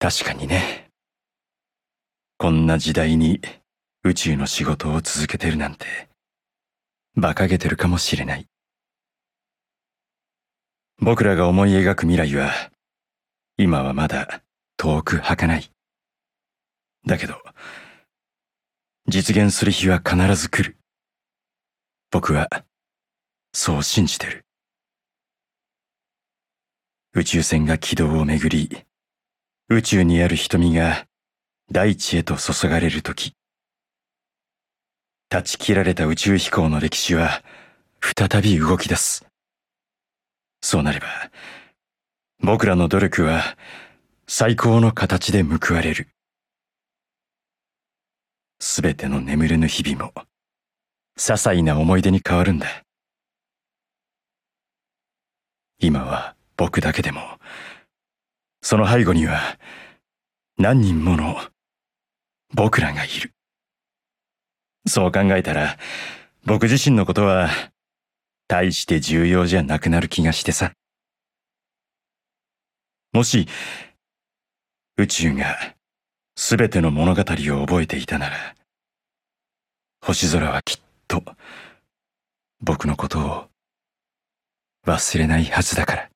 確かにね。こんな時代に宇宙の仕事を続けてるなんて、馬鹿げてるかもしれない。僕らが思い描く未来は、今はまだ遠く儚い。だけど、実現する日は必ず来る。僕は、そう信じてる。宇宙船が軌道をめぐり、宇宙にある瞳が大地へと注がれるとき、断ち切られた宇宙飛行の歴史は再び動き出す。そうなれば、僕らの努力は最高の形で報われる。すべての眠れぬ日々も、些細な思い出に変わるんだ。今は僕だけでも、その背後には何人もの僕らがいる。そう考えたら、僕自身のことは大して重要じゃなくなる気がしてさ。もし、宇宙がすべての物語を覚えていたなら、星空はきっと僕のことを忘れないはずだから。